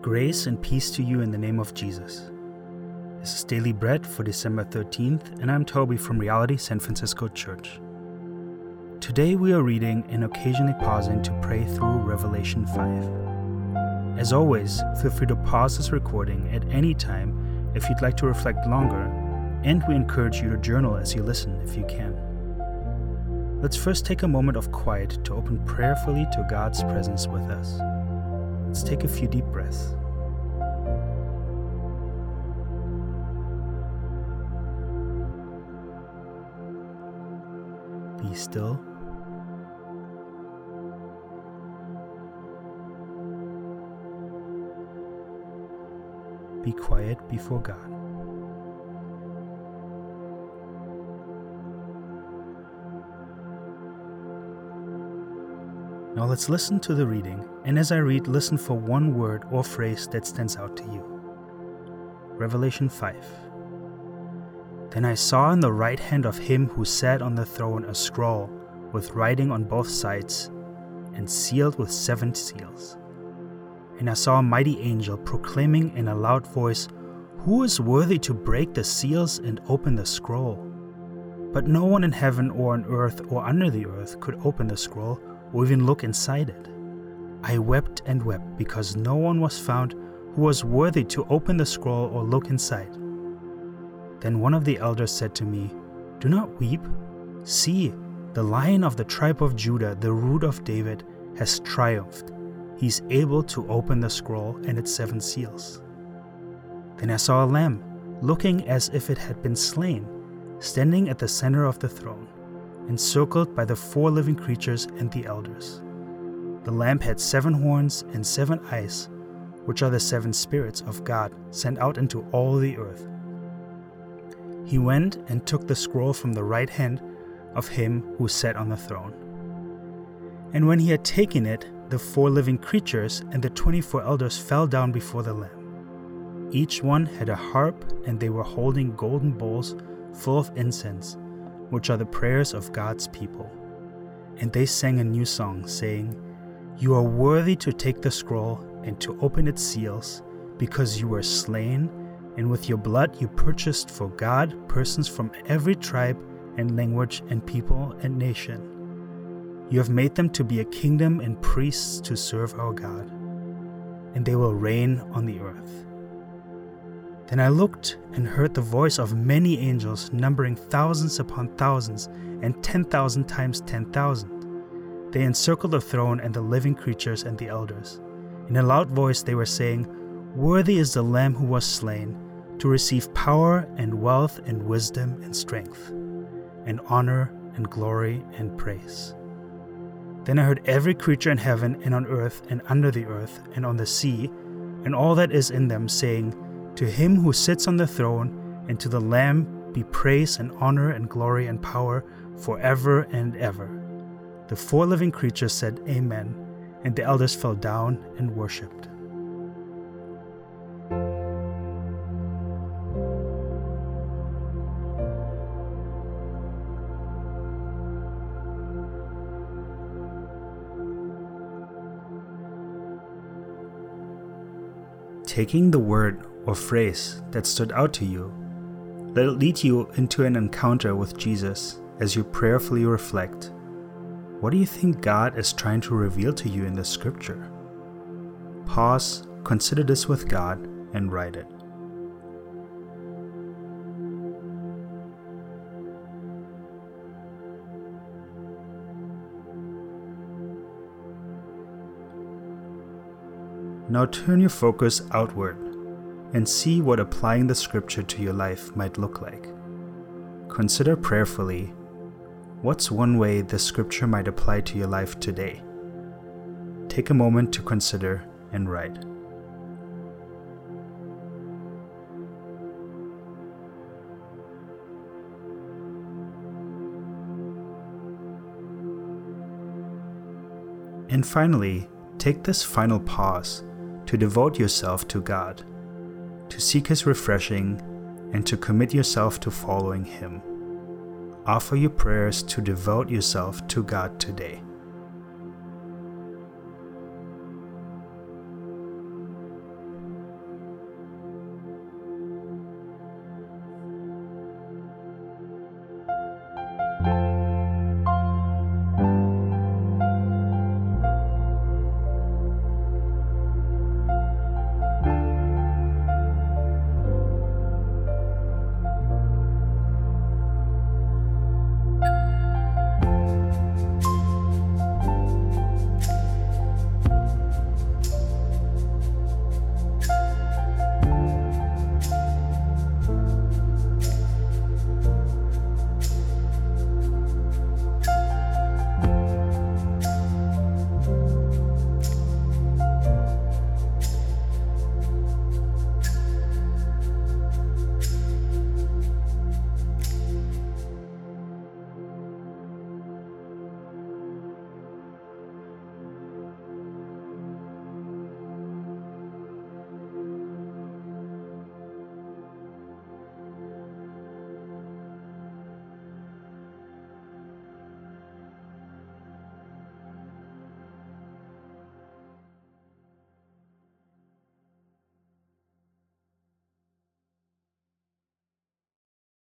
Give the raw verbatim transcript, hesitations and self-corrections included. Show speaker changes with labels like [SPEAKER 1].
[SPEAKER 1] Grace and peace to you in the name of Jesus. This is Daily Bread for December thirteenth, and I'm Toby from Reality San Francisco Church. Today we are reading and occasionally pausing to pray through Revelation five. As always, feel free to pause this recording at any time if you'd like to reflect longer, and we encourage you to journal as you listen if you can. Let's first take a moment of quiet to open prayerfully to God's presence with us. Let's take a few deep breaths. Be still. Be quiet before God. Now let's listen to the reading, and as I read, listen for one word or phrase that stands out to you. Revelation five. Then I saw in the right hand of him who sat on the throne a scroll with writing on both sides and sealed with seven seals. And I saw a mighty angel proclaiming in a loud voice, "Who is worthy to break the seals and open the scroll?" But no one in heaven or on earth or under the earth could open the scroll or even look inside it. I wept and wept because no one was found who was worthy to open the scroll or look inside. Then one of the elders said to me, "Do not weep. See, the Lion of the tribe of Judah, the Root of David, has triumphed. He is able to open the scroll and its seven seals." Then I saw a lamb, looking as if it had been slain, standing at the center of the throne, encircled by the four living creatures and the elders. The lamb had seven horns and seven eyes, which are the seven spirits of God sent out into all the earth. He went and took the scroll from the right hand of him who sat on the throne. And when he had taken it, the four living creatures and the twenty-four elders fell down before the Lamb. Each one had a harp, and they were holding golden bowls full of incense, which are the prayers of God's people. And they sang a new song, saying, "You are worthy to take the scroll and to open its seals, because you were slain, and with your blood you purchased for God persons from every tribe and language and people and nation. You have made them to be a kingdom and priests to serve our God, and they will reign on the earth." Then I looked and heard the voice of many angels, numbering thousands upon thousands and ten thousand times ten thousand. They encircled the throne and the living creatures and the elders. In a loud voice they were saying, "Worthy is the Lamb who was slain to receive power and wealth and wisdom and strength, and honor and glory and praise." Then I heard every creature in heaven and on earth and under the earth and on the sea and all that is in them saying, "To him who sits on the throne and to the Lamb be praise and honor and glory and power forever and ever." The four living creatures said, "Amen," and the elders fell down and worshipped. Taking the word or phrase that stood out to you, let it lead you into an encounter with Jesus as you prayerfully reflect. What do you think God is trying to reveal to you in the scripture? Pause, consider this with God, and write it. Now turn your focus outward and see what applying the scripture to your life might look like. Consider prayerfully, what's one way the scripture might apply to your life today? Take a moment to consider and write. And finally, take this final pause to devote yourself to God, to seek His refreshing, and to commit yourself to following Him. Offer your prayers to devote yourself to God today.